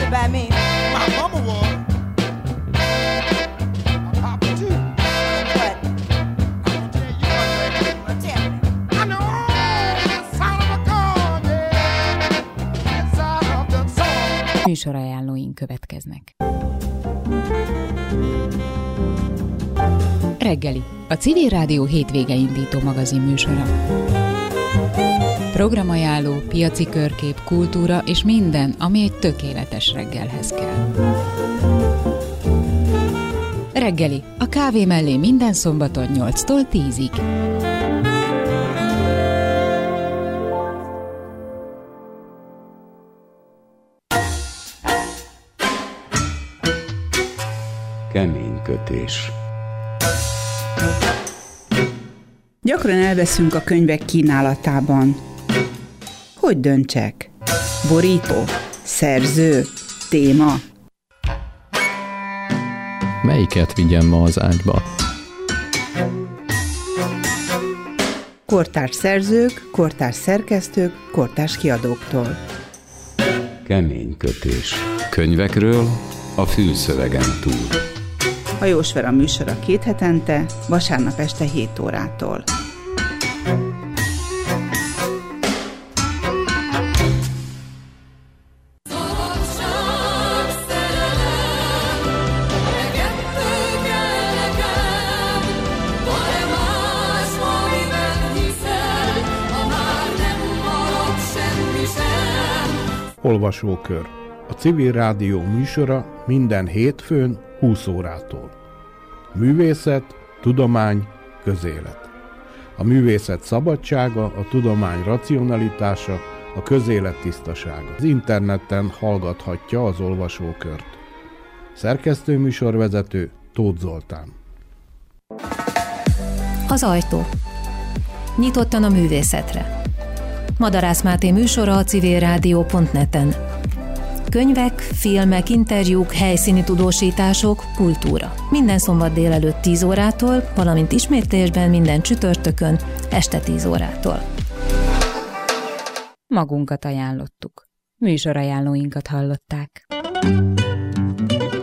raised by me. My mama was. My papa too. What? I'm gonna tell you one thing. Well, tell me. I know the sound of a gun, yeah, inside of the song. Műsorajánlóink következnek. Reggeli, a Civil Rádió hétvége indító magazin műsora. Programajánló, piaci körkép, kultúra és minden, ami egy tökéletes reggelhez kell. Reggeli, a kávé mellé minden szombaton 8-tól 10-ig. Kemény kötés. Gyakran elveszünk a könyvek kínálatában. Hogy döntsek? Borító? Szerző? Téma? Melyiket vigyem ma az ágyba? Kortárs szerzők, kortárs szerkesztők, kortárs kiadóktól. Kemény kötés. Könyvekről a fülszövegen túl. Hajós Vera műsora 2 hetente, vasárnap este 7 órától. Olvasókör. A Civil Rádió műsora minden hétfőn 20 órától. Művészet, tudomány, közélet. A művészet szabadsága, a tudomány racionalitása, a közélet tisztasága. Az interneten hallgathatja az olvasókört. Szerkesztő műsorvezető Tóth Zoltán. Az ajtó. Nyitottan a művészetre. Madarász Máté műsora a civilrádió.net-en. Könyvek, filmek, interjúk, helyszíni tudósítások, kultúra. Minden szombat délelőtt 10 órától, valamint ismétlésben minden csütörtökön este 10 órától. Magunkat ajánlottuk. Műsorajánlóinkat hallották.